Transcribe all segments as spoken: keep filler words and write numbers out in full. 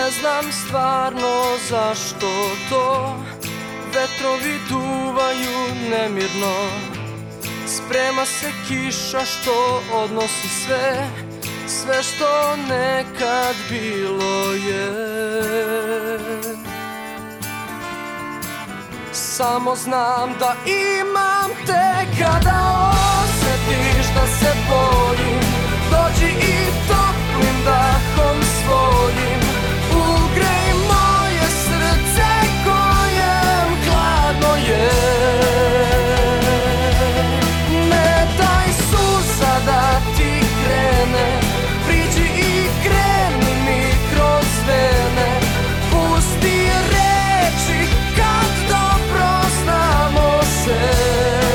Ne znam stvarno zašto to vetrovi duvaju nemirno. Sprema se kiša što odnosi sve, sve što nekad bilo je. Samo znam da imam te kada osjetiš da se bojim. Dođi i toplim dahom svojim ugrej moje srce kojem hladno je. Ne daj suza da ti krene, priđi i kreni mi kroz vene. Pusti reči kad dobro znamo se.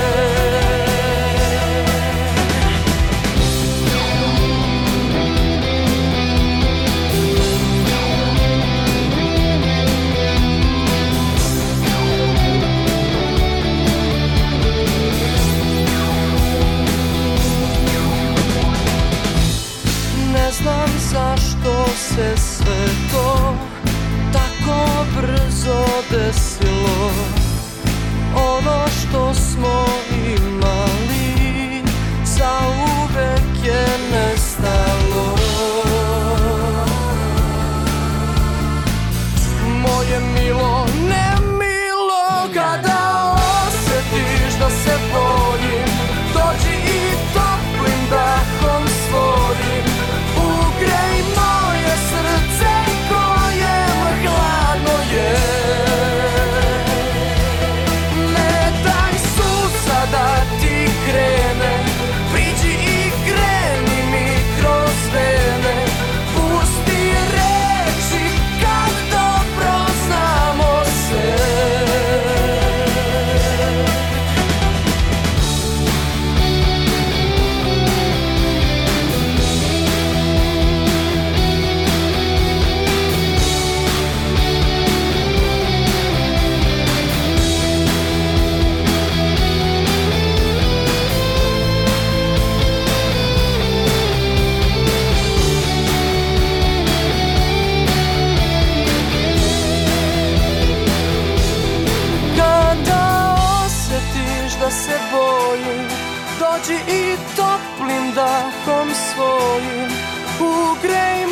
Ne znam zašto se sve to tako brzo desilo. Ono što smo imali zauvek je nestalo. Moje milo, ne milo, kada osjetiš da se bojim, dođi i toplim dahom svojim ugrej moje srce kojem hladno je. Ne daj suza da ti krene, priđi i kreni mi kroz vene. Pusti reči kad dobro znamo se. Kada osjetiš da se bojim, dođi i toplim dahom svojim ugrej